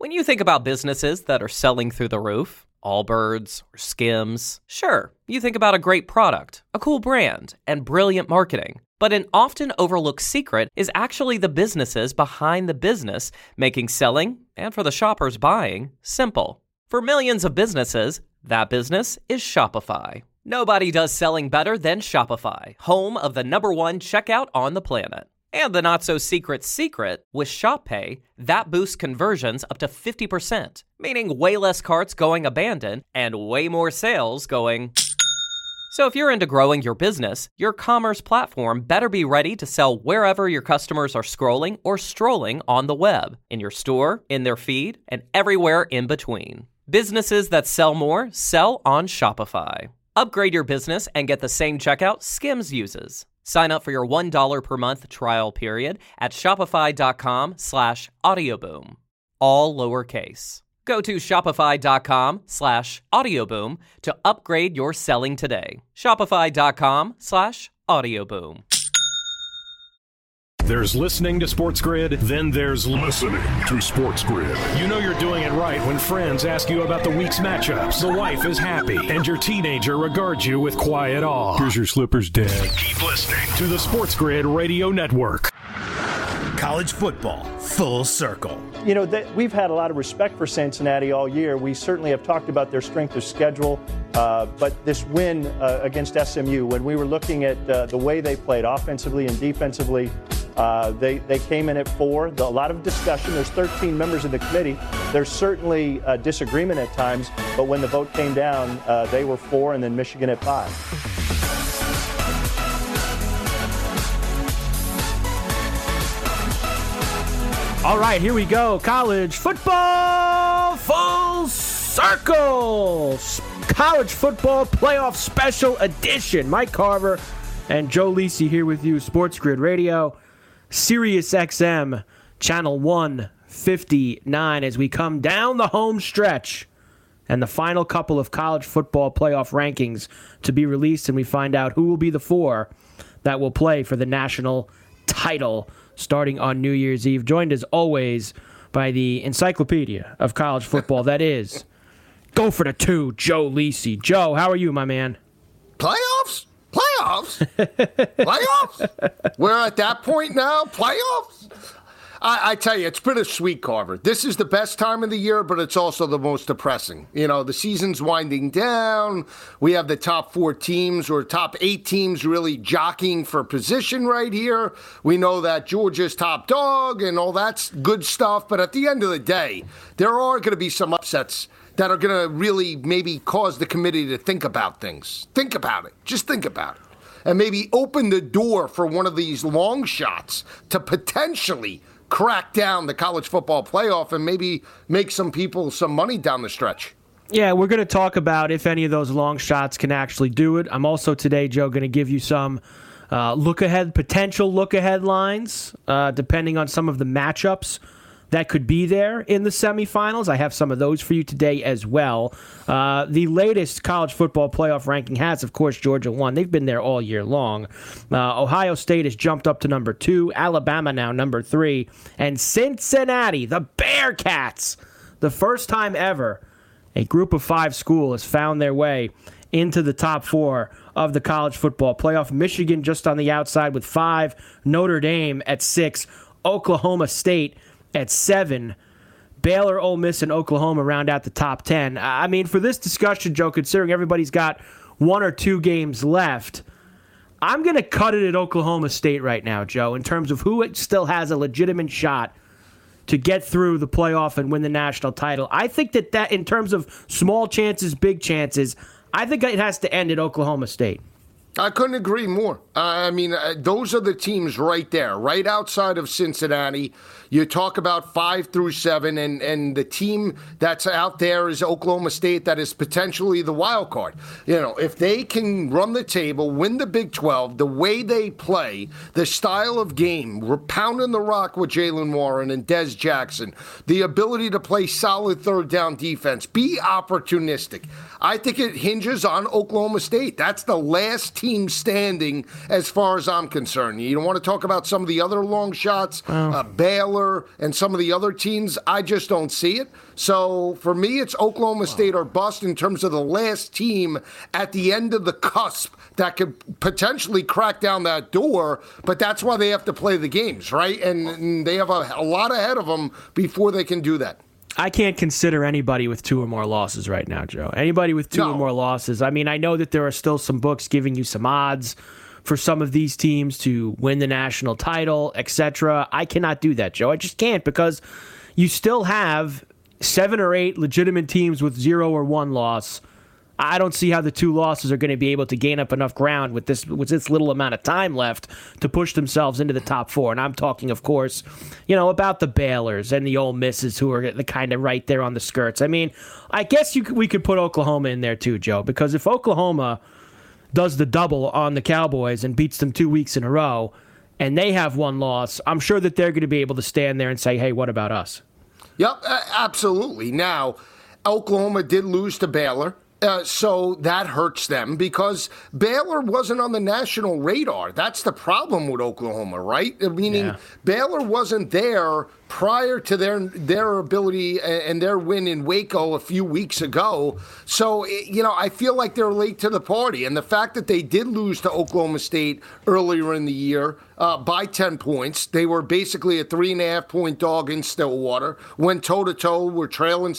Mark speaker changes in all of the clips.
Speaker 1: When you think about businesses that are selling through the roof, Allbirds or Skims, sure, you think about a great product, a cool brand, and brilliant marketing. But an often overlooked secret is actually the businesses behind the business making selling, and for the shoppers buying, simple. For millions of businesses, that business is Shopify. Nobody does selling better than Shopify, home of the #1 checkout on the planet. And the not-so-secret secret, with Shop Pay, that boosts conversions up to 50%, meaning way less carts going abandoned and way more sales going... So if you're into growing your business, your commerce platform better be ready to sell wherever your customers are scrolling or strolling on the web, in your store, in their feed, and everywhere in between. Businesses that sell more sell on Shopify. Upgrade your business and get the same checkout Skims uses. Sign up for your $1 per month trial period at shopify.com/audioboom. All lowercase. Go to shopify.com/audioboom to upgrade your selling today. Shopify.com/audioboom.
Speaker 2: There's listening to Sports Grid, then there's listening to Sports Grid. You know you're doing it right when friends ask you about the week's matchups, the wife is happy, and your teenager regards you with quiet awe. Here's your slippers, Dad. Keep listening to the Sports Grid Radio Network.
Speaker 3: College football, full circle.
Speaker 4: You know, we've had a lot of respect for Cincinnati all year. We certainly have talked about their strength of schedule, but this win against SMU, when we were looking at the way they played offensively and defensively, they came in at 4. A lot of discussion. There's 13 members of the committee. There's certainly disagreement at times, but when the vote came down, they were 4, and then Michigan at 5.
Speaker 5: All right, here we go. College football full circle. College football playoff special edition. Mike Carver and Joe Lisi here with you. Sports Grid Radio, Sirius XM, channel 159, as we come down the home stretch and the final couple of college football playoff rankings to be released, and we find out who will be the 4 that will play for the national title starting on New Year's Eve, joined as always by the encyclopedia of college football, that is, go for the 2, Joe Lisi. Joe, how are you, my man?
Speaker 6: Playoffs? Playoffs? We're at that point now? Playoffs? I tell you, it's bittersweet, Carver. This is the best time of the year, but it's also the most depressing. You know, the season's winding down. We have the top 4 teams or top 8 teams really jockeying for position right here. We know that Georgia's top dog and all that's good stuff. But at the end of the day, there are going to be some upsets that are going to really maybe cause the committee to think about things. Think about it. Just think about it. And maybe open the door for one of these long shots to potentially crack down the college football playoff and maybe make some people some money down the stretch.
Speaker 5: Yeah, we're going to talk about if any of those long shots can actually do it. I'm also today, Joe, going to give you some potential look-ahead lines, depending on some of the matchups that could be there in the semifinals. I have some of those for you today as well. The latest college football playoff ranking has, of course, Georgia 1. They've been there all year long. Ohio State has jumped up to number 2. Alabama now number 3. And Cincinnati, the Bearcats, the first time ever a group of 5 school has found their way into the top 4 of the college football playoff. Michigan just on the outside with 5. Notre Dame at 6. Oklahoma State at 7. Baylor, Ole Miss, and Oklahoma round out the top 10. I mean, for this discussion, Joe, considering everybody's got 1 or 2 games left, I'm going to cut it at Oklahoma State right now, Joe, in terms of who still has a legitimate shot to get through the playoff and win the national title. I think that in terms of small chances, big chances, I think it has to end at Oklahoma State.
Speaker 6: I couldn't agree more. I mean, those are the teams right there, right outside of Cincinnati. You talk about 5 through 7, and the team that's out there is Oklahoma State, that is potentially the wild card. You know, if they can run the table, win the Big 12, the way they play, the style of game, we're pounding the rock with Jaylen Warren and Des Jackson, the ability to play solid third down defense, be opportunistic. I think it hinges on Oklahoma State. That's the last team standing as far as I'm concerned. You don't want to talk about some of the other long shots, Baylor and some of the other teams. I just don't see it. So for me, it's Oklahoma State or bust in terms of the last team at the end of the cusp that could potentially crack down that door. But that's why they have to play the games, right? And they have a lot ahead of them before they can do that.
Speaker 5: I can't consider anybody with 2 or more losses right now, Joe. Anybody with 2 or more losses. I mean, I know that there are still some books giving you some odds for some of these teams to win the national title, etc. I cannot do that, Joe. I just can't, because you still have 7 or 8 legitimate teams with 0 or 1 loss. I don't see how the 2 losses are going to be able to gain up enough ground with this little amount of time left to push themselves into the top 4. And I'm talking, of course, about the Baylors and the Ole Misses, who are the kind of right there on the skirts. I mean, I guess we could put Oklahoma in there too, Joe, because if Oklahoma does the double on the Cowboys and beats them 2 weeks in a row, and they have 1 loss, I'm sure that they're going to be able to stand there and say, hey, what about us?
Speaker 6: Yep, absolutely. Now, Oklahoma did lose to Baylor. So that hurts them because Baylor wasn't on the national radar. That's the problem with Oklahoma, right? Meaning Baylor wasn't there prior to their ability and their win in Waco a few weeks ago. So, I feel like they're late to the party. And the fact that they did lose to Oklahoma State earlier in the year by 10 points, they were basically a 3.5-point dog in Stillwater, went toe-to-toe, were trailing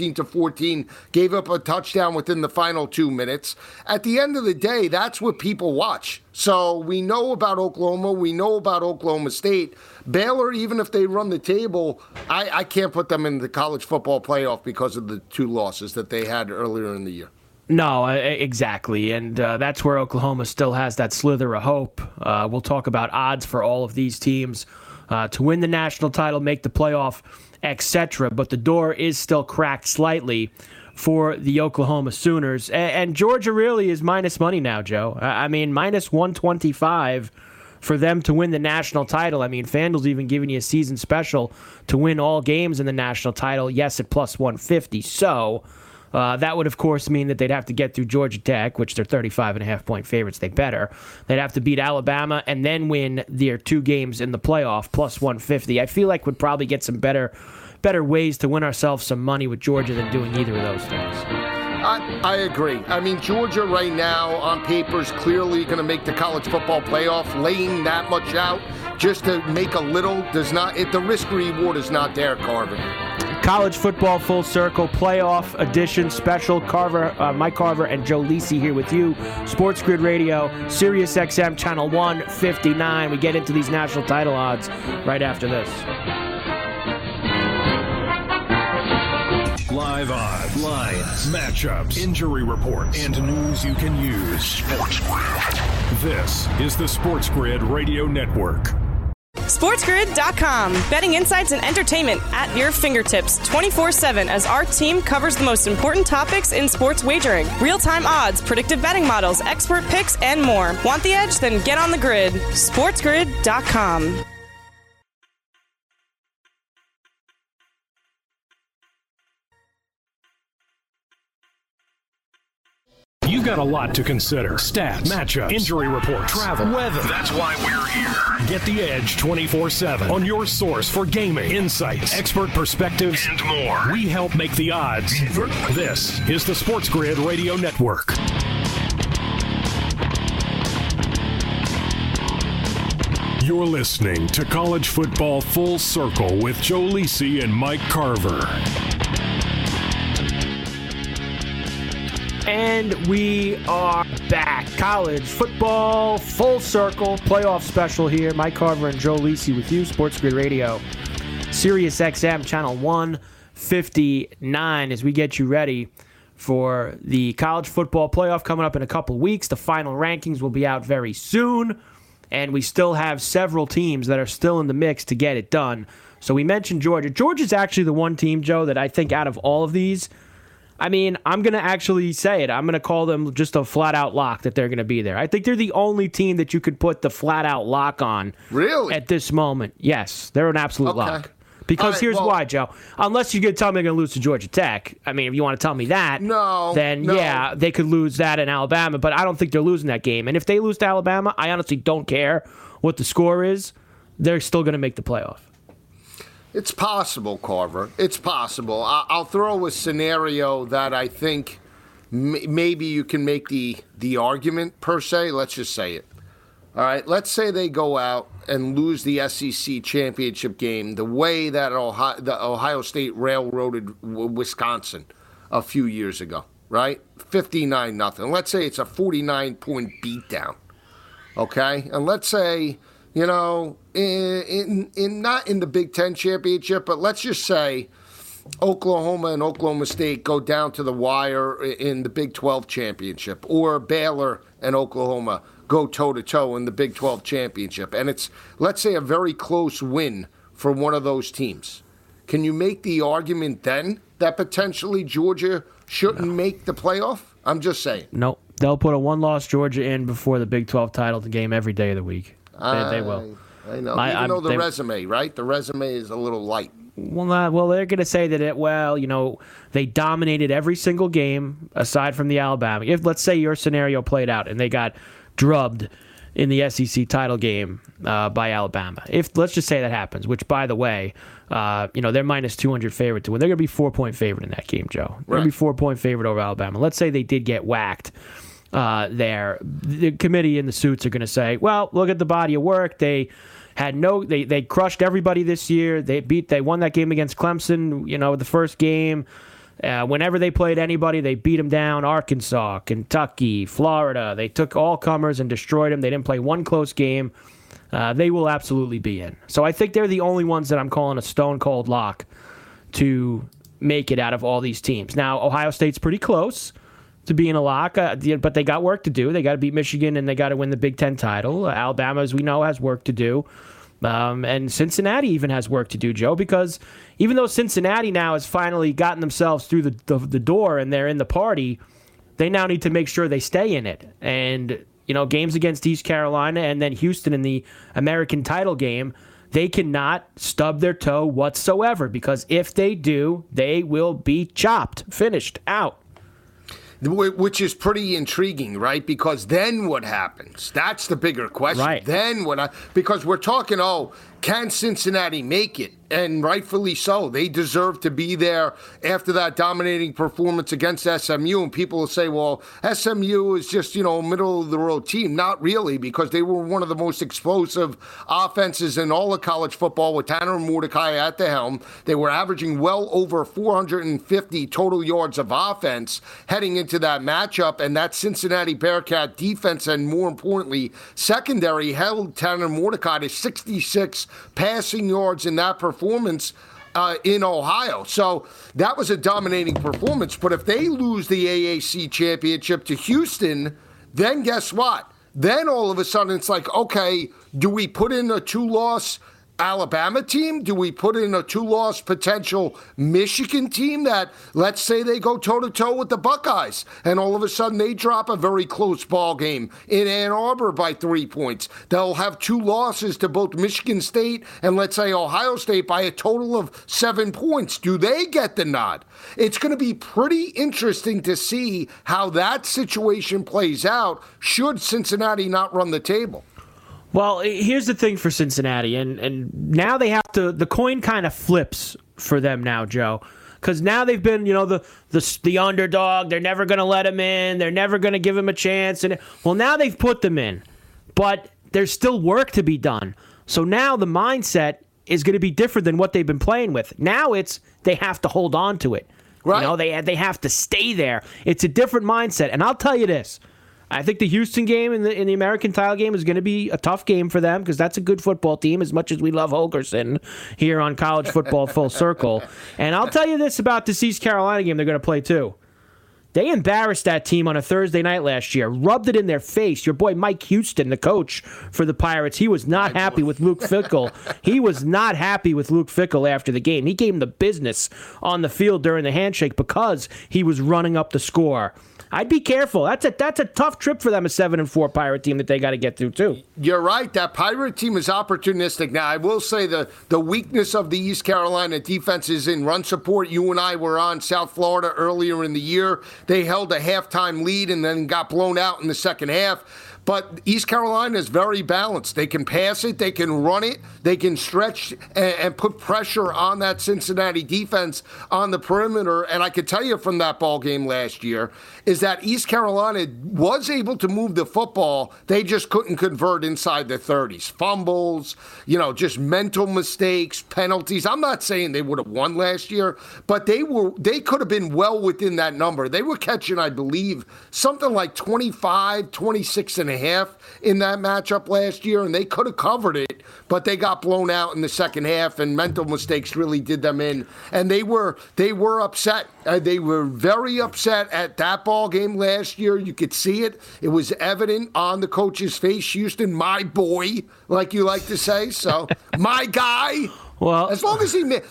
Speaker 6: 17-14, gave up a touchdown within the final 2 minutes. At the end of the day, that's what people watch. So we know about Oklahoma. We know about Oklahoma State. Baylor, even if they run the table, I can't put them in the college football playoff because of the 2 losses that they had earlier in the year.
Speaker 5: No, exactly. And that's where Oklahoma still has that slither of hope. We'll talk about odds for all of these teams to win the national title, make the playoff, etc. But the door is still cracked slightly for the Oklahoma Sooners. And Georgia really is minus money now, Joe. I mean, minus 125 for them to win the national title. I mean, FanDuel's even giving you a season special to win all games in the national title. Yes, at plus 150. So that would, of course, mean that they'd have to get through Georgia Tech, which they're 35.5-point favorites. They better. They'd have to beat Alabama and then win their 2 games in the playoff, plus 150. I feel like we'd probably get some better ways to win ourselves some money with Georgia than doing either of those things.
Speaker 6: I agree. I mean, Georgia right now on paper is clearly going to make the college football playoff. Laying that much out just to make a little does not. The risk reward is not there, Carver.
Speaker 5: College football full circle playoff edition special. Mike Carver and Joe Lisi here with you. Sports Grid Radio, Sirius XM channel 159. We get into these national title odds right after this.
Speaker 2: Live odds, lines, matchups, injury reports, and news you can use. Sports Grid. This is the Sports Grid Radio Network.
Speaker 7: SportsGrid.com. Betting insights and entertainment at your fingertips 24/7 as our team covers the most important topics in sports wagering. Real-time odds, predictive betting models, expert picks, and more. Want the edge? Then get on the grid. SportsGrid.com.
Speaker 2: You've got a lot to consider. Stats, matchups, injury reports, travel, weather. That's why we're here. Get the edge 24/7 on your source for gaming, insights, expert perspectives, and more. We help make the odds. This is the Sports Grid Radio Network. You're listening to College Football Full Circle with Joe Lisi and Mike Carver.
Speaker 5: And we are back. College football full circle playoff special here. Mike Carver and Joe Lisi with you. Sports Grid Radio, Sirius XM channel 159, as we get you ready for the college football playoff coming up in a couple weeks. The final rankings will be out very soon, and we still have several teams that are still in the mix to get it done. So we mentioned Georgia. Georgia's actually the one team, Joe, that I think out of all of these, I mean, I'm going to actually say it. I'm going to call them just a flat-out lock that they're going to be there. I think they're the only team that you could put the flat-out lock on.
Speaker 6: Really?
Speaker 5: At this moment. Yes, they're an absolute lock. Because here's why, Joe. Unless you're going to tell me they're going to lose to Georgia Tech. I mean, if you want to tell me that, then yeah, they could lose that in Alabama. But I don't think they're losing that game. And if they lose to Alabama, I honestly don't care what the score is. They're still going to make the playoff.
Speaker 6: It's possible, Carver. It's possible. I'll throw a scenario that I think maybe you can make the argument, per se. Let's just say it. All right, let's say they go out and lose the SEC championship game the way that the Ohio State railroaded Wisconsin a few years ago, right? 59-0. Let's say it's a 49-point beatdown, okay? And let's say, you know, in not in the Big Ten championship, but let's just say Oklahoma and Oklahoma State go down to the wire in the Big 12 championship, or Baylor and Oklahoma go toe-to-toe in the Big 12 championship, and it's, let's say, a very close win for one of those teams. Can you make the argument then that potentially Georgia shouldn't make the playoff? I'm just saying.
Speaker 5: No, they'll put a one-loss Georgia in before the Big 12 title game every day of the week. They will.
Speaker 6: I know. Even though the resume, right? The resume is a little light.
Speaker 5: Well, they're going to say that they dominated every single game aside from the Alabama. If, let's say, your scenario played out and they got drubbed in the SEC title game by Alabama. Let's just say that happens, which, by the way, they're minus 200 favorite to win. They're going to be 4-point favorite in that game, Joe. They're going to be 4-point favorite over Alabama. Let's say they did get whacked there. The committee and the suits are going to say, well, look at the body of work. They crushed everybody this year. They won that game against Clemson, the first game. Whenever they played anybody, they beat them down. Arkansas, Kentucky, Florida. They took all comers and destroyed them. They didn't play one close game. They will absolutely be in. So I think they're the only ones that I'm calling a stone-cold lock to make it out of all these teams. Now, Ohio State's pretty close to being a lock, but they got work to do. They got to beat Michigan, and they got to win the Big Ten title. Alabama, as we know, has work to do. And Cincinnati even has work to do, Joe, because even though Cincinnati now has finally gotten themselves through the door and they're in the party, they now need to make sure they stay in it. And, games against East Carolina and then Houston in the American title game, they cannot stub their toe whatsoever, because if they do, they will be chopped, finished, out.
Speaker 6: Which is pretty intriguing, right? Because then what happens? That's the bigger question.
Speaker 5: Right.
Speaker 6: Then because we're talking, can Cincinnati make it? And rightfully so. They deserve to be there after that dominating performance against SMU. And people will say, well, SMU is just, a middle-of-the-road team. Not really, because they were one of the most explosive offenses in all of college football with Tanner Mordecai at the helm. They were averaging well over 450 total yards of offense heading into that matchup. And that Cincinnati Bearcat defense, and more importantly, secondary, held Tanner Mordecai to 66 passing yards in that performance in Ohio. So that was a dominating performance. But if they lose the AAC championship to Houston, then guess what? Then all of a sudden it's like, okay, do we put in a 2-loss Alabama team? Do we put in a 2-loss potential Michigan team that, let's say they go toe-to-toe with the Buckeyes, and all of a sudden they drop a very close ball game in Ann Arbor by 3 points? They'll have 2 losses to both Michigan State and, let's say, Ohio State by a total of 7 points. Do they get the nod? It's going to be pretty interesting to see how that situation plays out should Cincinnati not run the table.
Speaker 5: Well, here's the thing for Cincinnati, and now they have to. The coin kind of flips for them now, Joe, because now they've been, the underdog. They're never going to let him in. They're never going to give him a chance. And now they've put them in, but there's still work to be done. So now the mindset is going to be different than what they've been playing with. Now it's they have to hold on to it. Right? They have to stay there. It's a different mindset, and I'll tell you this. I think the Houston game in the American title game is going to be a tough game for them, because that's a good football team, as much as we love Holgorsen here on College Football Full Circle. And I'll tell you this about this East Carolina game they're going to play too. They embarrassed that team on a Thursday night last year, rubbed it in their face. Your boy Mike Houston, the coach for the Pirates, he was not happy with Luke Fickell. He was not happy with Luke Fickell after the game. He gave him the business on the field during the handshake because he was running up the score. I'd be careful. That's a tough trip for them, a 7-4 Pirate team that they got to get through, too.
Speaker 6: You're right. That Pirate team is opportunistic. Now, I will say the weakness of the East Carolina defense is in run support. You and I were on South Florida earlier in the year. They held a halftime lead and then got blown out in the second half. But East Carolina is very balanced. They can pass it, they can run it, they can stretch and put pressure on that Cincinnati defense on the perimeter. And I could tell you from that ball game last year is that East Carolina was able to move the football. They just couldn't convert inside the 30s. Fumbles, just mental mistakes, penalties. I'm not saying they would have won last year, but they could have been well within that number. They were catching, I believe, something like 25, 26 and a half in that matchup last year, and they could have covered it, but they got blown out in the second half, and mental mistakes really did them in. And they were upset. They were very upset at that ball game last year. You could see it. It was evident on the coach's face. Houston, my boy, like you like to say. So, my guy.
Speaker 5: Well,
Speaker 6: as long as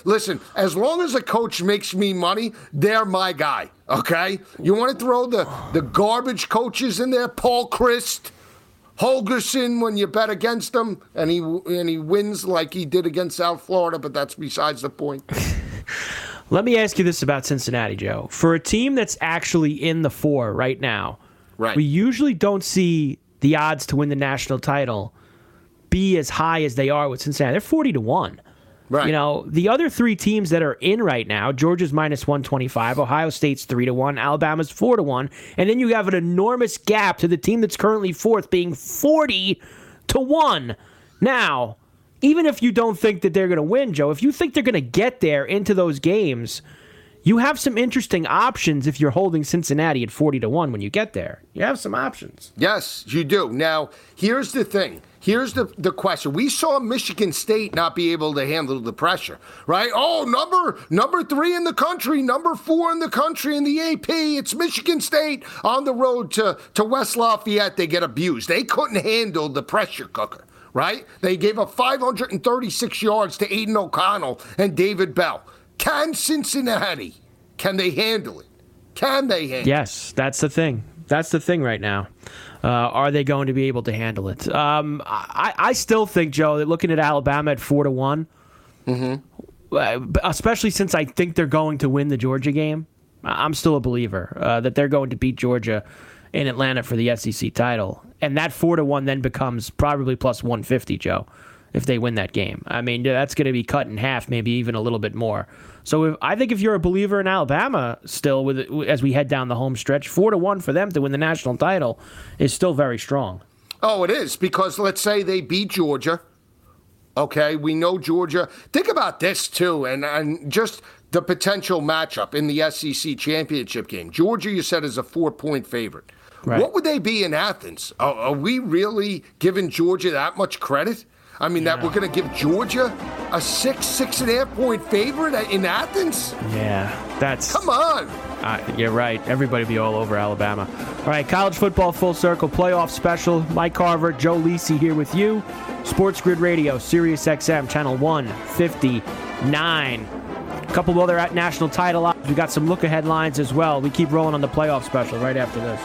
Speaker 6: as long as a coach makes me money, they're my guy. Okay? You want to throw the garbage coaches in there? Paul Christ, Holgerson, when you bet against him, and he wins like he did against South Florida, but that's besides the point.
Speaker 5: Let me ask you this about Cincinnati, Joe. For a team that's actually in the 4 right now, we usually don't see the odds to win the national title be as high as they are with Cincinnati. They're 40-1.
Speaker 6: Right.
Speaker 5: The other 3 teams that are in right now, Georgia's -125, Ohio State's 3-1, Alabama's 4-1, and then you have an enormous gap to the team that's currently 4th being 40-1. Now, even if you don't think that they're going to win, Joe, if you think they're going to get there into those games, you have some interesting options if you're holding Cincinnati at 40-1 when you get there. You have some options.
Speaker 6: Yes, you do. Now, here's the thing. Here's the question. We saw Michigan State not be able to handle the pressure, right? Oh, number 3 in the country, number 4 in the country in the AP. It's Michigan State on the road to West Lafayette. They get abused. They couldn't handle the pressure cooker, right? They gave up 536 yards to Aiden O'Connell and David Bell. Can Cincinnati, can they handle it? Can they handle it?
Speaker 5: Yes, that's the thing. That's the thing right now. Are they going to be able to handle it? I still think, Joe, that looking at Alabama at 4-1, especially since I think they're going to win the Georgia game, I'm still a believer that they're going to beat Georgia in Atlanta for the SEC title. And that 4-1 then becomes probably plus 150, Joe, if they win that game. I mean, that's going to be cut in half, maybe even a little bit more. So I think if you're a believer in Alabama still, as we head down the home stretch, 4-1 for them to win the national title is still very strong.
Speaker 6: Oh, it is, because let's say they beat Georgia. Okay, we know Georgia. Think about this, too, and just the potential matchup in the SEC championship game. Georgia, you said, is a 4-point favorite. Right. What would they be in Athens? Are we really giving Georgia that much credit? I mean, that we're going to give Georgia a 6.5 point favorite in Athens?
Speaker 5: Yeah, that's...
Speaker 6: Come on.
Speaker 5: You're right. Everybody be all over Alabama. All right, college football full circle playoff special. Mike Carver, Joe Lisi here with you. Sports Grid Radio, Sirius XM, channel 159. A couple of other national title odds. We got some look-ahead lines as well. We keep rolling on the playoff special right after this.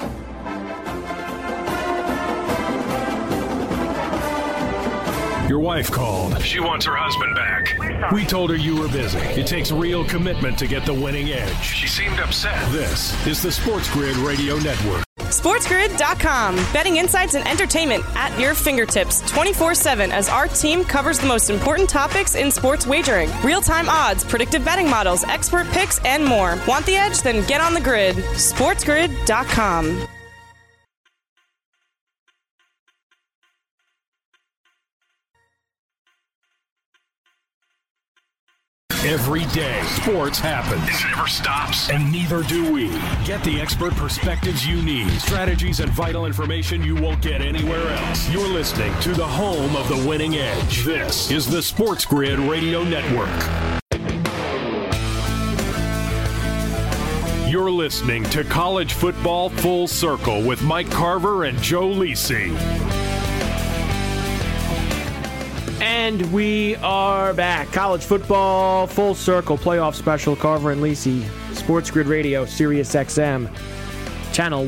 Speaker 2: Your wife called. She wants her husband back. We told her you were busy. It takes real commitment to get the winning edge. She seemed upset. This is the Sports Grid Radio Network.
Speaker 7: SportsGrid.com. Betting insights and entertainment at your fingertips 24/7 as our team covers the most important topics in sports wagering. Real-time odds, predictive betting models, expert picks, and more. Want the edge? Then get on the grid. SportsGrid.com.
Speaker 2: Every day, sports happens. It never stops, and neither do we. Get the expert perspectives you need, strategies and vital information you won't get anywhere else. You're listening to the home of the winning edge. This is the Sports Grid Radio Network. You're listening to College Football Full Circle with Mike Carver and Joe Lisi.
Speaker 5: And we are back. College Football Full Circle Playoff Special. Carver and Lisi, Sports Grid Radio, Sirius XM, Channel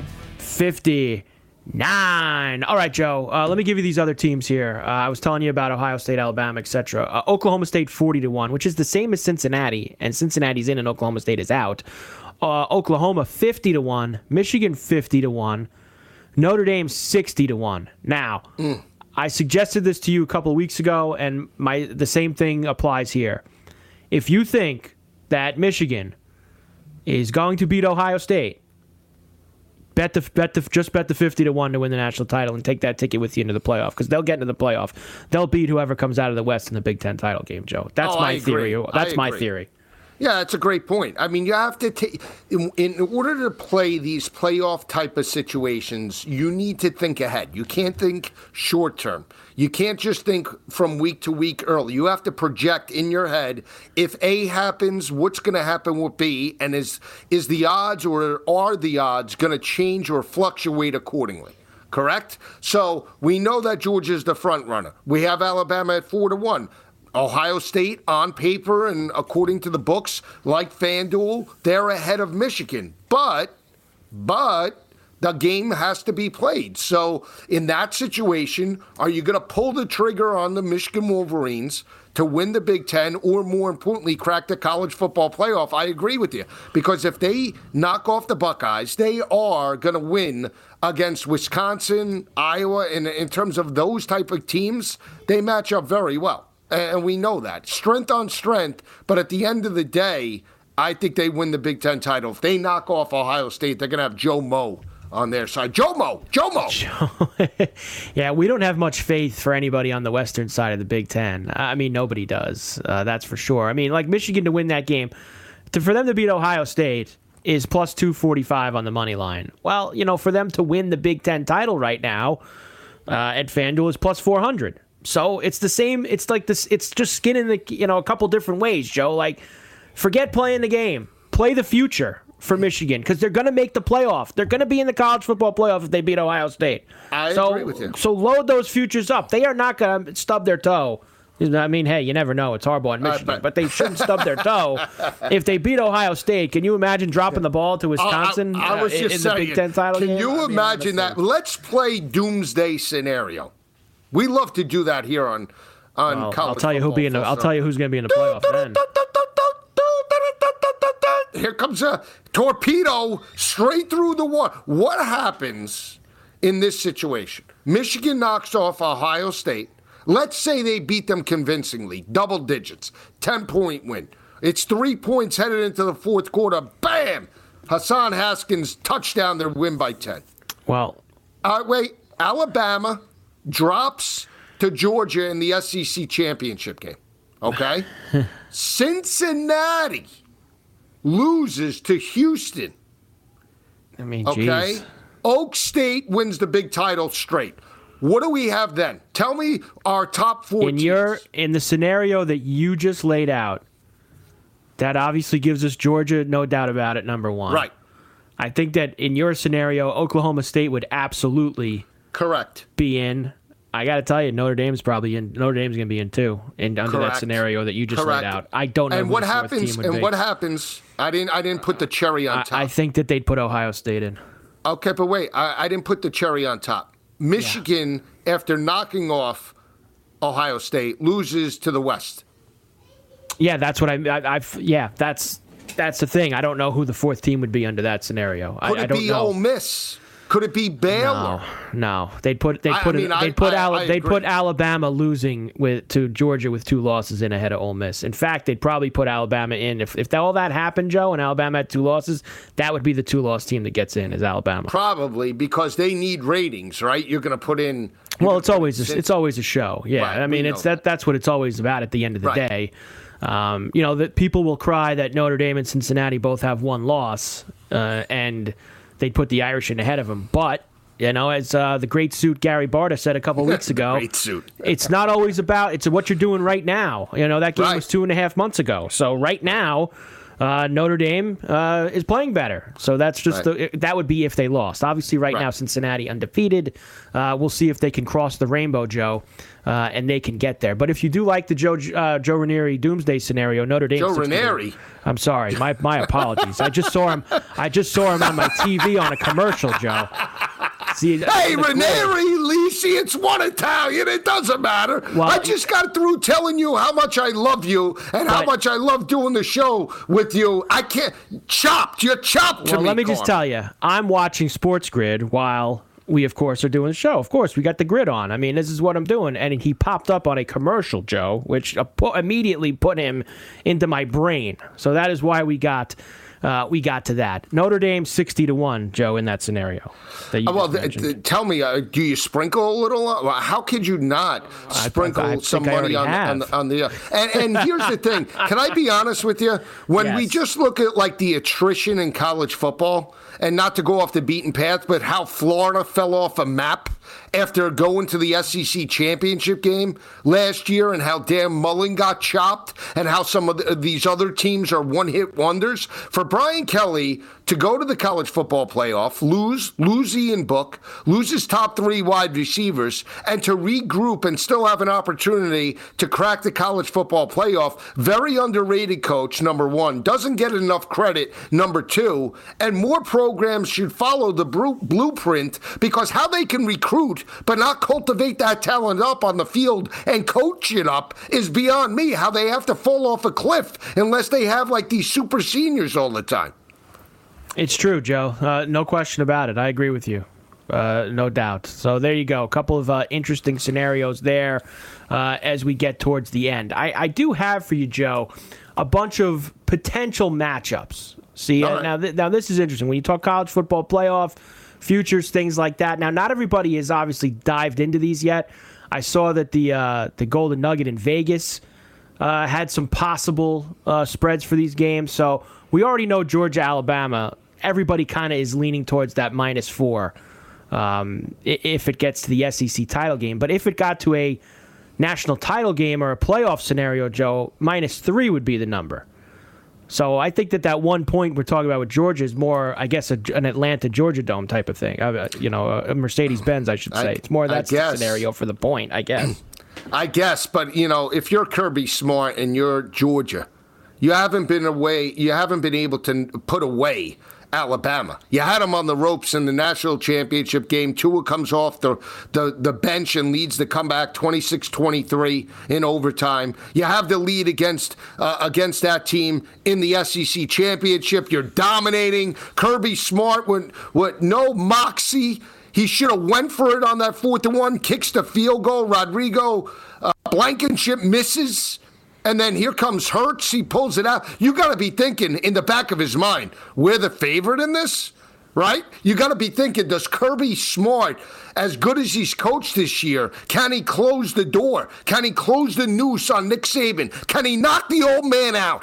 Speaker 5: 159. All right, Joe, let me give you these other teams here. I was telling you about Ohio State, Alabama, etc. Oklahoma State 40-1, which is the same as Cincinnati, and Cincinnati's in and Oklahoma State is out. Oklahoma 50-1, Michigan 50-1, Notre Dame 60-1. Now, I suggested this to you a couple of weeks ago, and the same thing applies here. If you think that Michigan is going to beat Ohio State, bet the 50-1 to win the national title and take that ticket with you into the playoff, because they'll get into the playoff. They'll beat whoever comes out of the West in the Big Ten title game, Joe. That's my theory. That's my theory.
Speaker 6: Yeah, that's a great point. I mean, you have to take, in order to play these playoff type of situations, you need to think ahead. You can't think short term. You can't just think from week to week early. You have to project in your head, if A happens, what's going to happen with B, and is the odds, or are the odds going to change or fluctuate accordingly? Correct? So we know that Georgia's the front runner. We have Alabama at 4-1. Ohio State, on paper and according to the books, like FanDuel, they're ahead of Michigan. But the game has to be played. So in that situation, are you going to pull the trigger on the Michigan Wolverines to win the Big Ten, or more importantly, crack the college football playoff? I agree with you. Because if they knock off the Buckeyes, they are going to win against Wisconsin, Iowa, and in terms of those type of teams, they match up very well. And we know that. Strength on strength, but at the end of the day, I think they win the Big Ten title. If they knock off Ohio State, they're going to have Joe Mo on their side. Joe Mo!
Speaker 5: Yeah, we don't have much faith for anybody on the western side of the Big Ten. I mean, nobody does. That's for sure. I mean, like Michigan to win that game, for them to beat Ohio State is plus 245 on the money line. Well, for them to win the Big Ten title right now at FanDuel is plus 400. So it's the same. It's like this. It's just skinning a couple different ways, Joe. Like, forget playing the game. Play the future for Michigan, because they're going to make the playoff. They're going to be in the college football playoff if they beat Ohio State.
Speaker 6: I agree with you.
Speaker 5: So load those futures up. They are not going to stub their toe. I mean, hey, you never know. It's Harbaugh in Michigan, but they shouldn't stub their toe if they beat Ohio State. Can you imagine dropping the ball to Wisconsin
Speaker 6: I was just
Speaker 5: in
Speaker 6: saying,
Speaker 5: the Big Ten title game?
Speaker 6: Can you imagine that? Let's play doomsday scenario. We love to do that here on college.
Speaker 5: I'll tell you I'll tell you who's going to be in the playoff then.
Speaker 6: Here comes a torpedo straight through the wall. What happens in this situation? Michigan knocks off Ohio State. Let's say they beat them convincingly, double digits, 10-point win. It's 3 points headed into the fourth quarter. Bam! Hassan Haskins touchdown, their win by 10.
Speaker 5: Well,
Speaker 6: wait, Alabama drops to Georgia in the SEC championship game. Okay? Cincinnati loses to Houston.
Speaker 5: I mean,
Speaker 6: okay?
Speaker 5: geez.
Speaker 6: Oak State wins the big title straight. What do we have then? Tell me our top four teams.
Speaker 5: In the scenario that you just laid out, that obviously gives us Georgia, no doubt about it, number one.
Speaker 6: Right.
Speaker 5: I think that in your scenario, Oklahoma State would absolutely be in. I got to tell you, Notre Dame's probably in. Notre Dame's going to be in too, under that scenario that you just laid out. I don't know.
Speaker 6: And what happens? What happens? I didn't put the cherry on top.
Speaker 5: I think that they'd put Ohio State in.
Speaker 6: Okay, but wait, I didn't put the cherry on top. Michigan, after knocking off Ohio State, loses to the West.
Speaker 5: Yeah, that's what that's the thing. I don't know who the fourth team would be under that scenario.
Speaker 6: Could it be Ole Miss? Could it be Baylor?
Speaker 5: No. They'd put Alabama losing to Georgia with 2 losses in ahead of Ole Miss. In fact, they'd probably put Alabama in. If all that happened, Joe, and Alabama had 2 losses, that would be the 2-loss team that gets in, is Alabama.
Speaker 6: Probably, because they need ratings, right? You're going to put in.
Speaker 5: Well, it's always a show. Yeah, right, I mean, that's what it's always about at the end of the day. That people will cry that Notre Dame and Cincinnati both have 1 loss, and they'd put the Irish in ahead of them. But, as the great suit Gary Barta said a couple weeks ago,
Speaker 6: great suit.
Speaker 5: It's not always about, it's what you're doing right now. That game was 2.5 months ago. So right now, Notre Dame is playing better. So that's just that would be if they lost. Obviously, right now, Cincinnati undefeated. We'll see if they can cross the rainbow, Joe, and they can get there. But if you do like the Joe Ranieri doomsday scenario, Notre Dame.
Speaker 6: Joe Ranieri.
Speaker 5: I'm sorry. My apologies. I just saw him on my TV on a commercial, Joe. See,
Speaker 6: hey, Ranieri, Lisi, it's one Italian. It doesn't matter. Well, I just got through telling you how much I love you and how much I love doing the show with you. I can't. Chopped. You're chopped to me.
Speaker 5: Well, let me just tell you, I'm watching Sports Grid while we, of course, are doing the show. Of course, we got the grid on. I mean, this is what I'm doing. And he popped up on a commercial, Joe, which immediately put him into my brain. So that is why we got to that. Notre Dame 60-1, Joe, in that scenario. That
Speaker 6: tell me, do you sprinkle a little? How could you not sprinkle some money on the? And here's the thing. Can I be honest with you? When we just look at like the attrition in college football, and not to go off the beaten path, but how Florida fell off a map after going to the SEC championship game last year, and how Dan Mullen got chopped, and how some of these other teams are one-hit wonders. For Brian Kelly to go to the college football playoff, lose Ian Book, lose his top 3 wide receivers, and to regroup and still have an opportunity to crack the college football playoff, very underrated coach, number one, doesn't get enough credit, number two, and more programs should follow the blueprint, because how they can recruit but not cultivate that talent up on the field and coach it up is beyond me. How they have to fall off a cliff unless they have like these super seniors all the time.
Speaker 5: It's true, Joe. No question about it. I agree with you. No doubt. So there you go. A couple of interesting scenarios there as we get towards the end. I do have for you, Joe, a bunch of potential matchups. See, now this is interesting. When you talk college football playoff, futures, things like that. Now, not everybody has obviously dived into these yet. I saw that the Golden Nugget in Vegas had some possible spreads for these games. So we already know Georgia, Alabama. Everybody kind of is leaning towards that -4 if it gets to the SEC title game. But if it got to a national title game or a playoff scenario, Joe, -3 would be the number. So I think that 1 point we're talking about with Georgia is more, I guess, an Atlanta Georgia Dome type of thing. A Mercedes-Benz, I should say. It's more that scenario for the point, I guess.
Speaker 6: I guess, but if you're Kirby Smart and you're Georgia, you haven't been able to put away Alabama. You had them on the ropes in the national championship game. Tua comes off the bench and leads the comeback 26-23 in overtime. You have the lead against that team in the SEC championship. You're dominating. Kirby Smart with no moxie. He should have went for it on that 4th and 1, kicks the field goal. Rodrigo Blankenship misses. And then here comes Hurts. He pulls it out. You got to be thinking in the back of his mind, we're the favorite in this, right? You got to be thinking, does Kirby Smart, as good as he's coached this year, can he close the door? Can he close the noose on Nick Saban? Can he knock the old man out?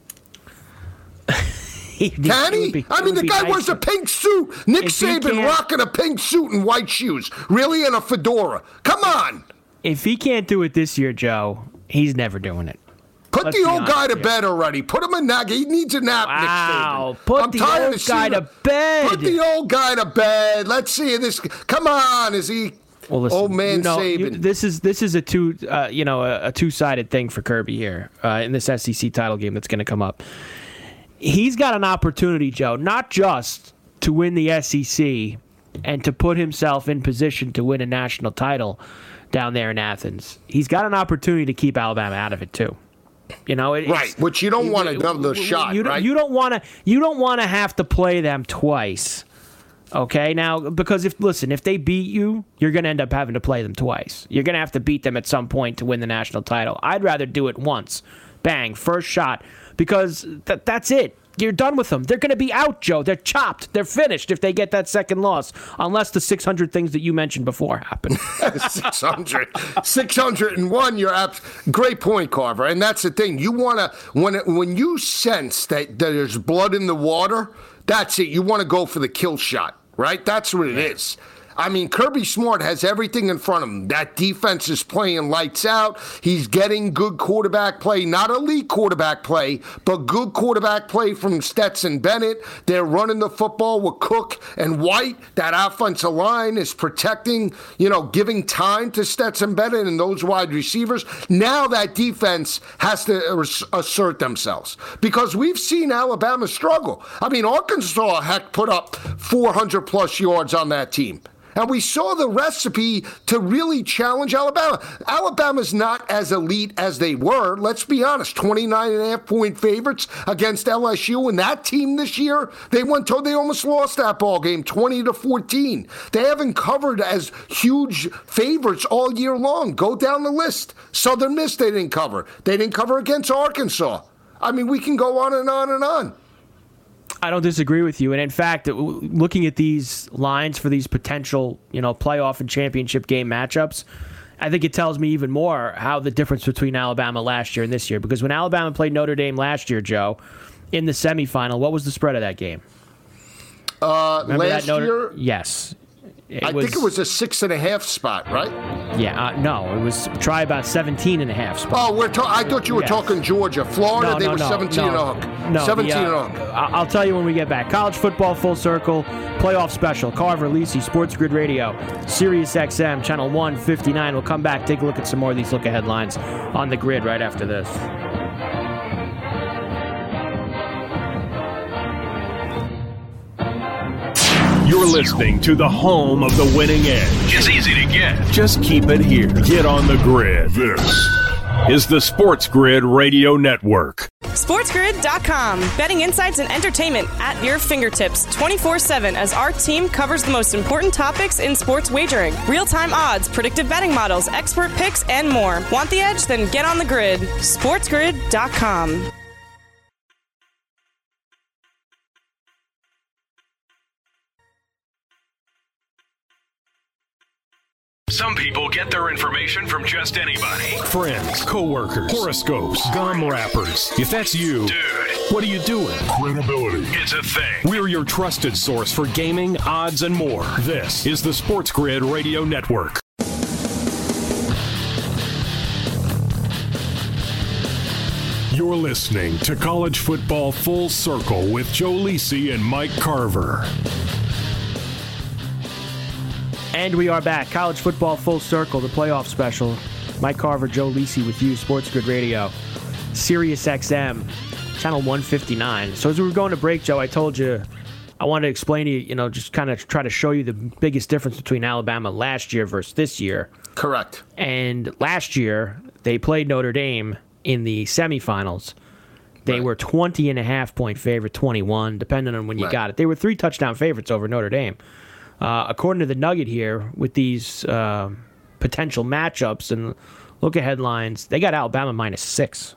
Speaker 6: Can he? I mean, the guy wears a pink suit. Nick Saban rocking a pink suit and white shoes. Really, in a fedora. Come on.
Speaker 5: If he can't do it this year, Joe, he's never doing it.
Speaker 6: Put the old guy to bed already. Put him a nap. He needs a nap, Nick Saban.
Speaker 5: Put the old guy to bed.
Speaker 6: Put the old guy to bed. Let's see this. Come on, is he? Well, listen, old man Saban.
Speaker 5: This is a two-sided thing for Kirby here in this SEC title game that's going to come up. He's got an opportunity, Joe, not just to win the SEC and to put himself in position to win a national title down there in Athens. He's got an opportunity to keep Alabama out of it too.
Speaker 6: Right, which you don't want another shot, right?
Speaker 5: You don't want to have to play them twice. Okay, now because if they beat you, you're going to end up having to play them twice. You're going to have to beat them at some point to win the national title. I'd rather do it once, bang, first shot, because that's it. You're done with them. They're going to be out, Joe. They're chopped. They're finished if they get that second loss, unless the 600 things that you mentioned before happen.
Speaker 6: 601. Great point, Carver. And that's the thing. You want to when you sense that there's blood in the water, that's it. You want to go for the kill shot, right? That's what it is. I mean, Kirby Smart has everything in front of him. That defense is playing lights out. He's getting good quarterback play, not elite quarterback play, but good quarterback play from Stetson Bennett. They're running the football with Cook and White. That offensive line is protecting, giving time to Stetson Bennett and those wide receivers. Now that defense has to assert themselves because we've seen Alabama struggle. I mean, Arkansas, heck, put up 400-plus yards on that team. And we saw the recipe to really challenge Alabama. Alabama's not as elite as they were. Let's be honest, 29.5-point favorites against LSU. And that team this year, they almost lost that ball game, 20-14. They haven't covered as huge favorites all year long. Go down the list. Southern Miss, they didn't cover. They didn't cover against Arkansas. I mean, we can go on and on and on.
Speaker 5: I don't disagree with you. And in fact, looking at these lines for these potential, playoff and championship game matchups, I think it tells me even more how the difference between Alabama last year and this year. Because when Alabama played Notre Dame last year, Joe, in the semifinal, what was the spread of that game?
Speaker 6: Last year?
Speaker 5: Yes.
Speaker 6: I think it was a 6.5 spot, right?
Speaker 5: Yeah, no, it was try about 17.5 spot.
Speaker 6: Oh, I thought you were talking Georgia. Florida, they were 17 and a hook.
Speaker 5: No,
Speaker 6: 17 and a hook.
Speaker 5: I'll tell you when we get back. College football full circle, playoff special. Carver, Lisi, Sports Grid Radio, Sirius XM, channel 159. We'll come back, take a look at some more of these look-ahead lines on the grid right after this.
Speaker 2: You're listening to the home of the winning edge.
Speaker 8: It's easy to get.
Speaker 2: Just keep it here. Get on the grid. This is the Sports Grid Radio Network.
Speaker 7: SportsGrid.com. Betting insights and entertainment at your fingertips 24/7 as our team covers the most important topics in sports wagering. Real-time odds, predictive betting models, expert picks, and more. Want the edge? Then get on the grid. SportsGrid.com.
Speaker 8: Some people get their information from just anybody.
Speaker 2: Friends, coworkers, horoscopes, gum wrappers. If that's you,
Speaker 8: dude,
Speaker 2: what are you doing?
Speaker 8: Credibility. It's a thing.
Speaker 2: We're your trusted source for gaming, odds, and more. This is the Sports Grid Radio Network. You're listening to College Football Full Circle with Joe Lisi and Mike Carver.
Speaker 5: And we are back. College football full circle, the playoff special. Mike Carver, Joe Lisi with you, Sports Grid Radio, Sirius XM, channel 159. So as we were going to break, Joe, I told you I wanted to explain to you, just kind of try to show you the biggest difference between Alabama last year versus this year.
Speaker 6: Correct.
Speaker 5: And last year, they played Notre Dame in the semifinals. They were 20.5-point favorite, 21, depending on when you got it. They were 3 touchdown favorites over Notre Dame. According to the Nugget here, with these potential matchups and look-ahead lines, they got Alabama -6.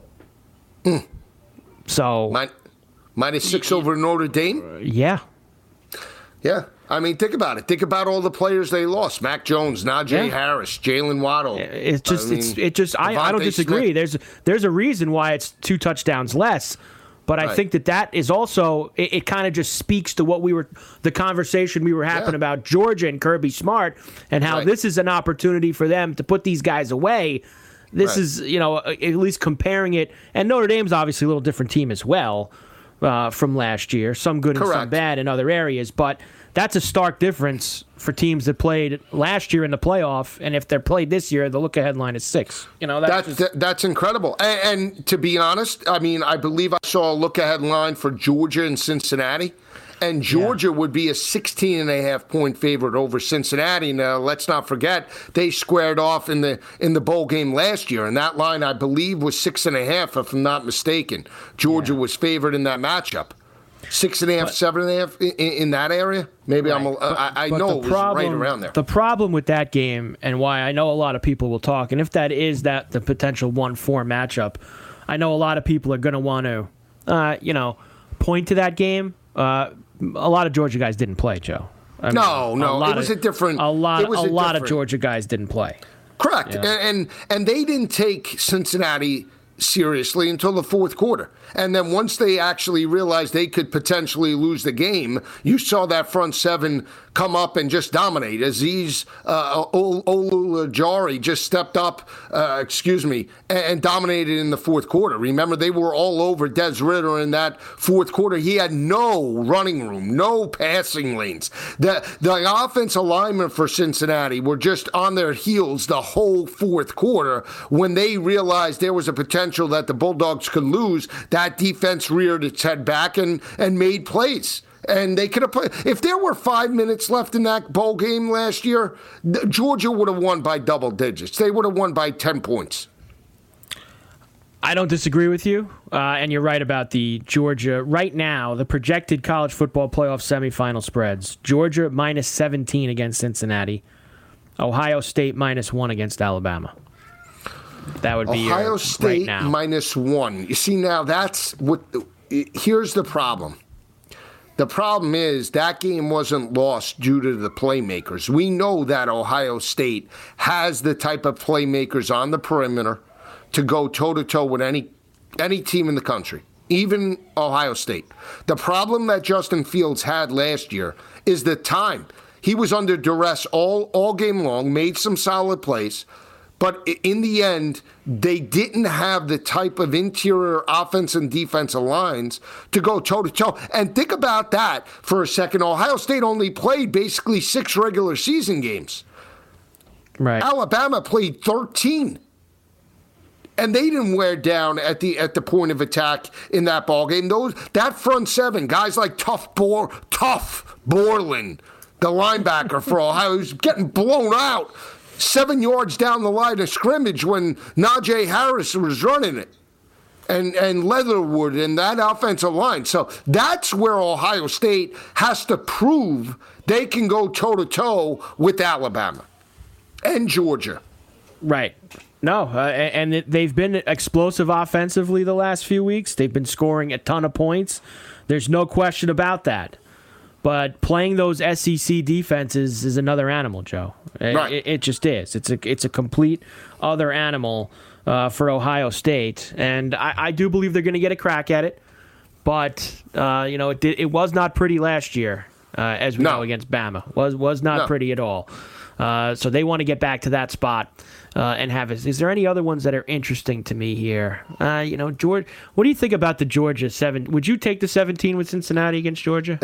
Speaker 5: So
Speaker 6: -6 over Notre Dame?
Speaker 5: Yeah.
Speaker 6: Yeah. I mean, think about it. Think about all the players they lost: Mac Jones, Najee Harris, Jalen Waddle.
Speaker 5: I don't disagree.
Speaker 6: Smith.
Speaker 5: There's a reason why it's 2 touchdowns less. But I think that is also, it kind of just speaks to the conversation we were having about Georgia and Kirby Smart and how this is an opportunity for them to put these guys away. This is, at least comparing it. And Notre Dame's obviously a little different team as well from last year. Some good and some bad in other areas. But that's a stark difference for teams that played last year in the playoff, and if they're played this year, the look-ahead line is 6.
Speaker 6: That's incredible. And to be honest, I mean, I believe I saw a look-ahead line for Georgia and Cincinnati, and Georgia would be a 16.5-point favorite over Cincinnati. Now, let's not forget they squared off in the bowl game last year, and that line I believe was 6.5, if I'm not mistaken. Georgia was favored in that matchup. 6.5, 7.5 in that area. Maybe I know it was right around there.
Speaker 5: The problem with that game, and why I know a lot of people will talk, and if that is the potential 1-4 matchup, I know a lot of people are going to want to, point to that game. A lot of Georgia guys didn't play, Joe.
Speaker 6: It was a different.
Speaker 5: A lot of Georgia guys didn't play.
Speaker 6: Correct, and they didn't take Cincinnati seriously until the fourth quarter. And then once they actually realized they could potentially lose the game, you saw that front seven come up and just dominate. Azeez Oluwajari just stepped up, and dominated in the fourth quarter. Remember, they were all over Des Ridder in that fourth quarter. He had no running room, no passing lanes. The offensive linemen for Cincinnati were just on their heels the whole fourth quarter. When they realized there was a potential that the Bulldogs could lose, that defense reared its head back and made plays. And they could have played. If there were 5 minutes left in that bowl game last year, Georgia would have won by double digits. They would have won by 10 points.
Speaker 5: I don't disagree with you, and you're right about the Georgia. Right now, the projected college football playoff semifinal spreads: Georgia minus 17 against Cincinnati, Ohio State minus 1 against Alabama. That would be
Speaker 6: Ohio State
Speaker 5: right now.
Speaker 6: minus 1. You see, now that's what. Here's the problem. The problem is that game wasn't lost due to the playmakers. We know that Ohio State has the type of playmakers on the perimeter to go toe-to-toe with any team in the country, even Ohio State. The problem that Justin Fields had last year is the time. He was under duress all game long, made some solid plays, but in the end, they didn't have the type of interior offense and defensive lines to go toe-to-toe. And think about that for a second. Ohio State only played basically 6 regular season games.
Speaker 5: Right.
Speaker 6: Alabama played 13. And they didn't wear down at the point of attack in that ballgame. That front seven, guys like Tough Borland, the linebacker for Ohio, who's getting blown out 7 yards down the line of scrimmage when Najee Harris was running it, and Leatherwood and that offensive line. So that's where Ohio State has to prove they can go toe-to-toe with Alabama and Georgia.
Speaker 5: Right. No, and they've been explosive offensively the last few weeks. They've been scoring a ton of points. There's no question about that. But playing those SEC defenses is another animal, Joe.
Speaker 6: Right.
Speaker 5: It just is. It's a complete other animal for Ohio State, and I do believe they're going to get a crack at it. But it was not pretty last year, as we know, against Bama. Was not pretty at all. So they want to get back to that spot and have it. Is there any other ones that are interesting to me here? Georgia. What do you think about the Georgia 7? Would you take the 17 with Cincinnati against Georgia?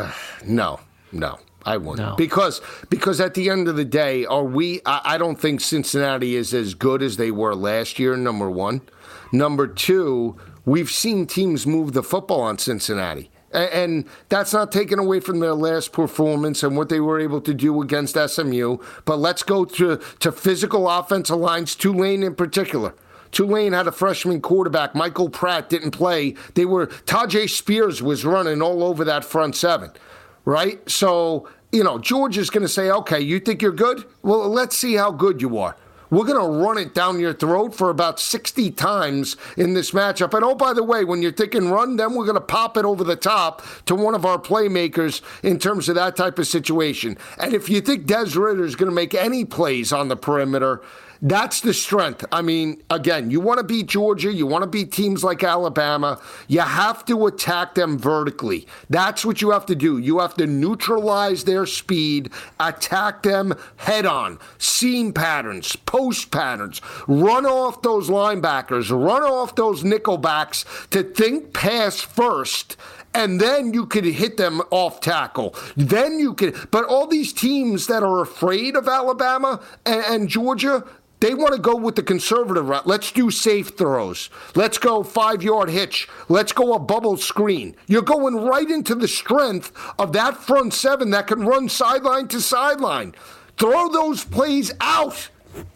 Speaker 6: No, I wouldn't.
Speaker 5: No.
Speaker 6: Because at the end of the day, I don't think Cincinnati is as good as they were last year, number one. Number two, we've seen teams move the football on Cincinnati. And that's not taken away from their last performance and what they were able to do against SMU. But let's go to physical offensive lines, Tulane in particular. Tulane had a freshman quarterback. Michael Pratt didn't play. Tajay Spears was running all over that front seven, right? So, Georgia's going to say, okay, you think you're good? Well, let's see how good you are. We're going to run it down your throat for about 60 times in this matchup. And, oh, by the way, when you're thinking run, then we're going to pop it over the top to one of our playmakers in terms of that type of situation. And if you think Des Ridder is going to make any plays on the perimeter, that's the strength. I mean, again, you want to beat Georgia. You want to beat teams like Alabama. You have to attack them vertically. That's what you have to do. You have to neutralize their speed, attack them head on, seam patterns, post patterns, run off those linebackers, run off those nickelbacks to think pass first. And then you could hit them off tackle. But all these teams that are afraid of Alabama and Georgia, they want to go with the conservative route. Let's do safe throws. Let's go 5-yard hitch. Let's go a bubble screen. You're going right into the strength of that front seven that can run sideline to sideline. Throw those plays out.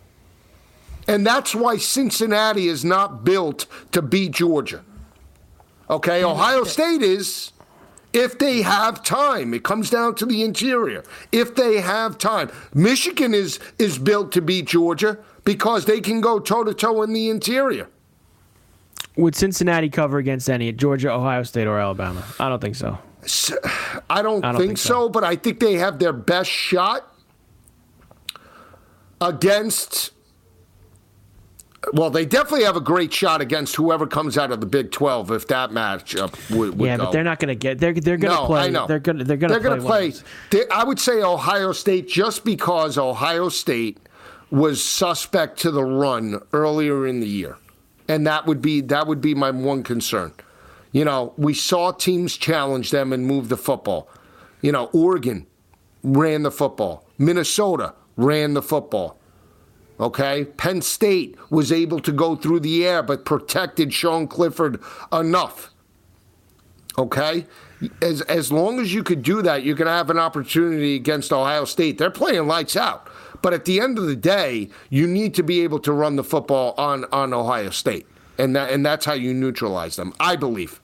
Speaker 6: And that's why Cincinnati is not built to beat Georgia. Okay, Ohio State is, if they have time. It comes down to the interior. If they have time. Michigan is built to beat Georgia because they can go toe-to-toe in the interior.
Speaker 5: Would Cincinnati cover against any, Georgia, Ohio State, or Alabama? I don't think so.
Speaker 6: I don't think so, but I think they have their best shot against Well, they definitely have a great shot against whoever comes out of the Big 12 if that matchup would
Speaker 5: yeah,
Speaker 6: go.
Speaker 5: but they're not going to get. They're going to play.
Speaker 6: I know.
Speaker 5: They're going to play.
Speaker 6: I would say Ohio State just because Ohio State was suspect to the run earlier in the year, and that would be my one concern. We saw teams challenge them and move the football. Oregon ran the football. Minnesota ran the football. Okay? Penn State was able to go through the air but protected Sean Clifford enough. Okay? As long as you could do that, you're going to have an opportunity against Ohio State. They're playing lights out. But at the end of the day, you need to be able to run the football on Ohio State. And that's how you neutralize them, I believe.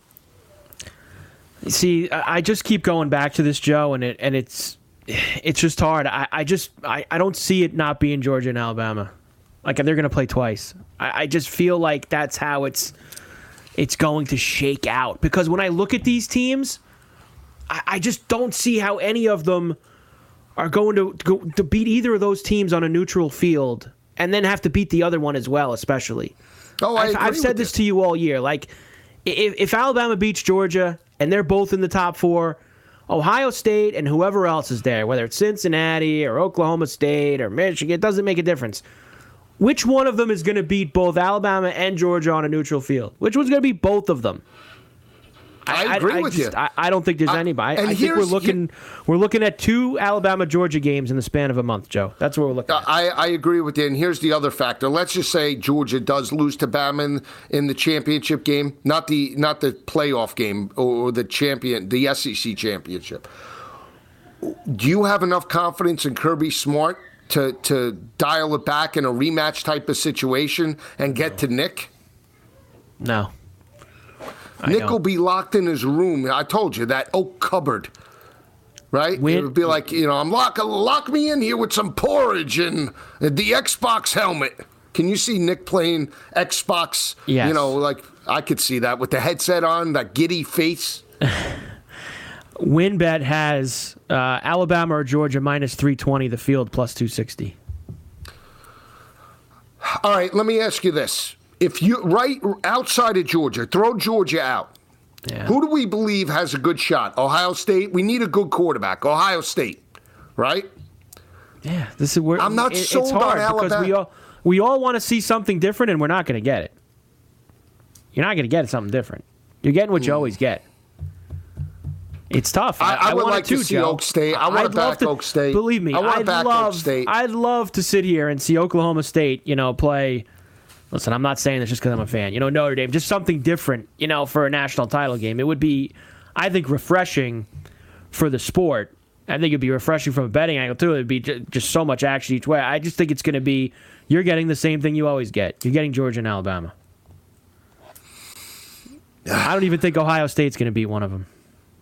Speaker 5: See, I just keep going back to this, Joe, and it's just hard. I don't see it not being Georgia and Alabama. Like, they're going to play twice. I just feel like that's how it's going to shake out. Because when I look at these teams, I just don't see how any of them are going to beat either of those teams on a neutral field and then have to beat the other one as well, especially.
Speaker 6: Oh,
Speaker 5: I've said this to you all year. Like, if Alabama beats Georgia and they're both in the top 4, Ohio State and whoever else is there, whether it's Cincinnati or Oklahoma State or Michigan, it doesn't make a difference. Which one of them is going to beat both Alabama and Georgia on a neutral field? Which one's going to beat both of them?
Speaker 6: I agree with you.
Speaker 5: I don't think there's anybody. I think we're looking at 2 Alabama-Georgia games in the span of a month, Joe. That's what we're looking at.
Speaker 6: I agree with you. And here's the other factor. Let's just say Georgia does lose to Bama in the championship game, not the playoff game or the SEC championship. Do you have enough confidence in Kirby Smart to dial it back in a rematch type of situation and get to Nick?
Speaker 5: No.
Speaker 6: Nick will be locked in his room. I told you, that oak cupboard, right? It would be like, lock me in here with some porridge and the Xbox helmet. Can you see Nick playing Xbox?
Speaker 5: Yes.
Speaker 6: Like I could see that with the headset on, that giddy face.
Speaker 5: WinBet has Alabama or Georgia minus 320, the field plus 260.
Speaker 6: All right, let me ask you this. If you right outside of Georgia, throw Georgia out.
Speaker 5: Yeah.
Speaker 6: Who do we believe has a good shot? Ohio State. We need a good quarterback. Ohio State, right?
Speaker 5: Yeah,
Speaker 6: I'm not sold
Speaker 5: it's hard
Speaker 6: on Alabama
Speaker 5: because we all want to see something different, and we're not going to get it. You're not going to get something different. You're getting what you always get. It's tough.
Speaker 6: I would like to see
Speaker 5: Joe.
Speaker 6: Oak State. I want to back Oak State.
Speaker 5: Believe me,
Speaker 6: Oak State.
Speaker 5: I'd love to sit here and see Oklahoma State, play. Listen, I'm not saying this just because I'm a fan. Notre Dame, just something different, for a national title game. It would be, I think, refreshing for the sport. I think it'd be refreshing from a betting angle, too. It'd be just so much action each way. I just think it's going to be, you're getting the same thing you always get. You're getting Georgia and Alabama. I don't even think Ohio State's going to beat one of them.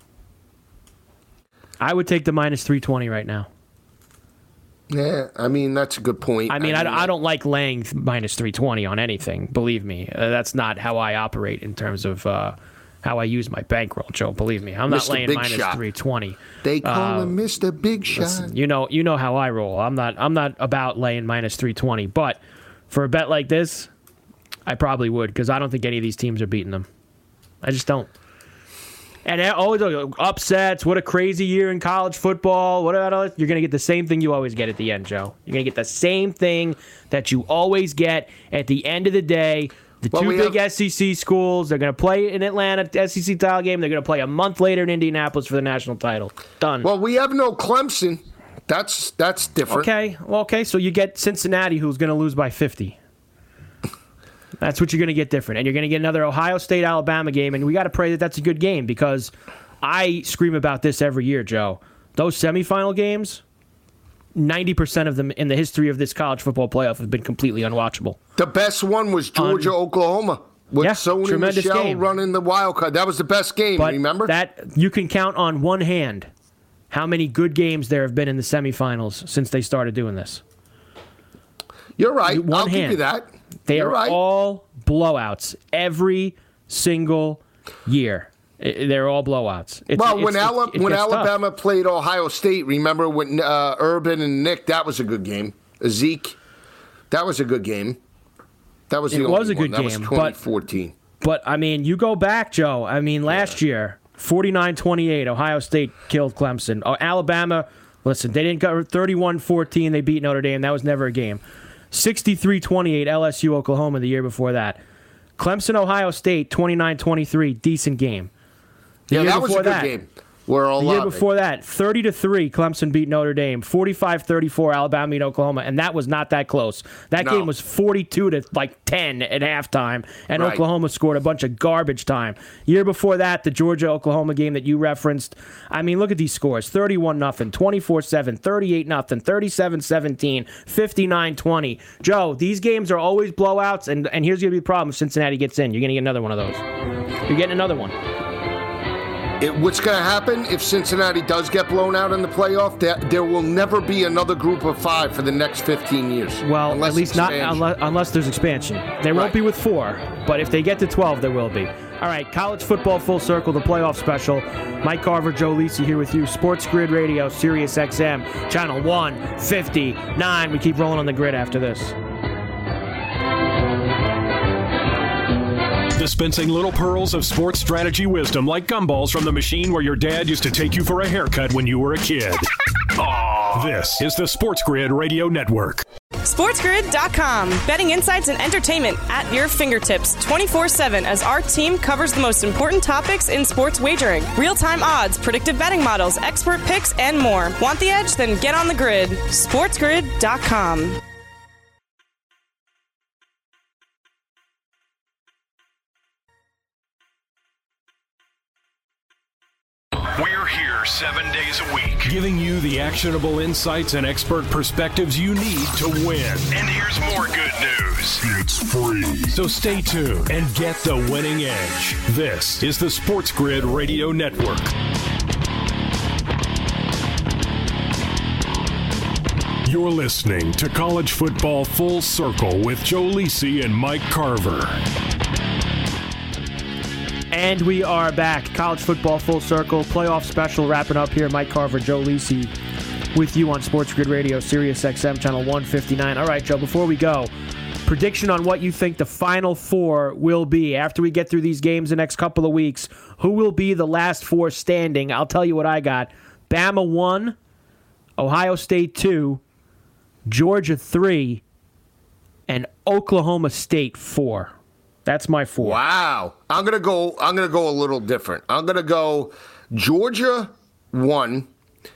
Speaker 5: I would take the minus 320 right now.
Speaker 6: Yeah, that's a good point.
Speaker 5: I don't like laying minus 320 on anything. Believe me, that's not how I operate in terms of how I use my bankroll, Joe. Believe me, I'm not laying minus 320.
Speaker 6: They call him Mr. Big Shot.
Speaker 5: Listen, you know how I roll. I'm not about laying minus 320. But for a bet like this, I probably would because I don't think any of these teams are beating them. I just don't. And always upsets. What a crazy year in college football. Whatever. You're going to get the same thing you always get at the end, Joe. You're going to get the same thing that you always get at the end of the day. The two big SEC schools, they're going to play in Atlanta, SEC title game. They're going to play a month later in Indianapolis for the national title. Done.
Speaker 6: Well, we have no Clemson. That's different.
Speaker 5: Okay. So you get Cincinnati, who's going to lose by 50. That's what you're going to get different. And you're going to get another Ohio State-Alabama game, and we got to pray that that's a good game because I scream about this every year, Joe. Those semifinal games, 90% of them in the history of this college football playoff have been completely unwatchable.
Speaker 6: The best one was Georgia-Oklahoma with Sony Michel
Speaker 5: game.
Speaker 6: Running the wild card. That was the best game, remember?
Speaker 5: That you can count on one hand how many good games there have been in the semifinals since they started doing this.
Speaker 6: You're right. I'll give you that.
Speaker 5: They are all blowouts every single year. They're all blowouts.
Speaker 6: When Alabama played Ohio State, remember when Urban and Nick, that was a good game. Zeke, that was a good game. That was the
Speaker 5: it
Speaker 6: only
Speaker 5: was a good
Speaker 6: one.
Speaker 5: game.
Speaker 6: That was 2014.
Speaker 5: But, I mean, you go back, Joe. I mean, last year, 49-28, Ohio State killed Clemson. Alabama, listen, they didn't go 31-14. They beat Notre Dame. That was never a game. 63-28, LSU, Oklahoma the year before that. Clemson, Ohio State, 29-23, decent game.
Speaker 6: Yeah, that was a good game. The
Speaker 5: year before that, 30-3, Clemson beat Notre Dame. 45-34, Alabama beat Oklahoma, and that was not that close. That game was 42-10 at halftime, and Oklahoma scored a bunch of garbage time. Year before that, the Georgia-Oklahoma game that you referenced. I mean, look at these scores: 31-0, 24-7, 38-0, 37-17, 59-20. Joe, these games are always blowouts, and here's going to be the problem if Cincinnati gets in. You're going to get another one of those. You're getting another one.
Speaker 6: What's going to happen if Cincinnati does get blown out in the playoff? There will never be another group of 5 for the next 15 years.
Speaker 5: Well, at least expansion. Not unless there's expansion. There won't be with 4, but if they get to 12, there will be. All right, college football full circle, the playoff special. Mike Carver, Joe Lisi here with you. Sports Grid Radio, Sirius XM, channel 159. We keep rolling on the grid after this.
Speaker 2: Dispensing little pearls of sports strategy wisdom like gumballs from the machine where your dad used to take you for a haircut when you were a kid. This is the Sports Grid Radio Network.
Speaker 7: SportsGrid.com. Betting insights and entertainment at your fingertips 24/7 as our team covers the most important topics in sports wagering. Real-time odds, predictive betting models, expert picks, and more. Want the edge? Then get on the grid. SportsGrid.com.
Speaker 8: We're here 7 days a week,
Speaker 2: giving you the actionable insights and expert perspectives you need to win.
Speaker 8: And here's more good news.
Speaker 2: It's free. So stay tuned and get the winning edge. This is the Sports Grid Radio Network. You're listening to College Football Full Circle with Joe Lisi and Mike Carver.
Speaker 5: And we are back. College Football Full Circle, playoff special wrapping up here. Mike Carver, Joe Lisi with you on Sports Grid Radio, Sirius XM, channel 159. All right, Joe, before we go, prediction on what you think the Final Four will be after we get through these games the next couple of weeks. Who will be the last 4 standing? I'll tell you what I got. Bama 1, Ohio State 2, Georgia 3, and Oklahoma State 4. That's my 4.
Speaker 6: Wow. I'm gonna go a little different. I'm gonna go Georgia 1,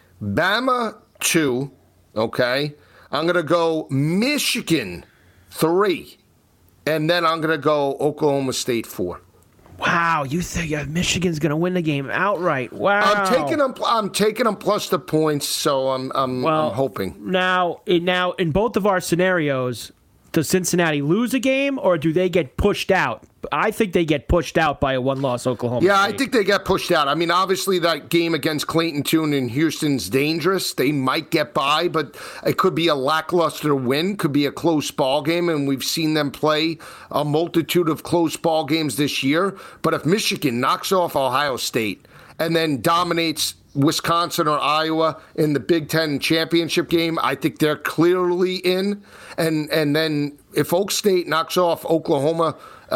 Speaker 6: Bama 2, okay? I'm gonna go Michigan 3, and then I'm gonna go Oklahoma State 4.
Speaker 5: Wow, you think Michigan's gonna win the game outright? Wow.
Speaker 6: I'm taking them plus the points, so I'm hoping.
Speaker 5: Now in both of our scenarios, does Cincinnati lose a game, or do they get pushed out? I think they get pushed out by a one-loss Oklahoma State.
Speaker 6: I think they get pushed out. I mean, obviously that game against Clayton Tune in Houston's dangerous. They might get by, but it could be a lackluster win, could be a close ball game, and we've seen them play a multitude of close ball games this year. But if Michigan knocks off Ohio State and then dominates Wisconsin or Iowa in the Big Ten championship game, I think they're clearly in. And then if Oak State knocks off Oklahoma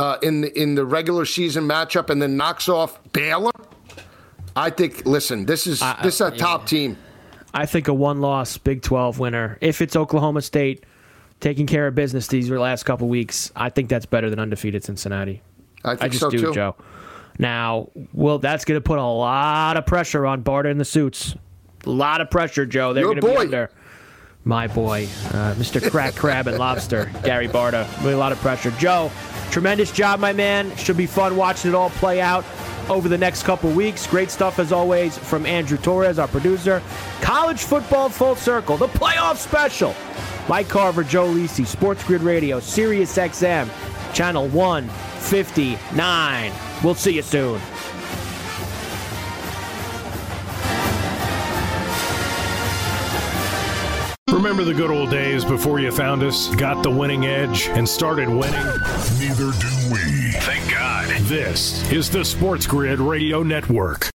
Speaker 6: in the regular season matchup and then knocks off Baylor, I think, listen, this is a top team.
Speaker 5: I think a one-loss Big 12 winner. If it's Oklahoma State taking care of business these last couple weeks, I think that's better than undefeated Cincinnati.
Speaker 6: I just do,
Speaker 5: Joe. Now, that's going to put a lot of pressure on Barta and the Suits. A lot of pressure, Joe. They're going to be under. My boy, Mr. Crack Crab and Lobster, Gary Barta. Really a lot of pressure. Joe, tremendous job, my man. Should be fun watching it all play out over the next couple weeks. Great stuff, as always, from Andrew Torres, our producer. College Football Full Circle, the playoff special. Mike Carver, Joe Lisi, Sports Grid Radio, Sirius XM, channel 159. We'll see you soon.
Speaker 2: Remember the good old days before you found us, got the winning edge, and started winning? Neither do we.
Speaker 8: Thank God.
Speaker 2: This is the Sports Grid Radio Network.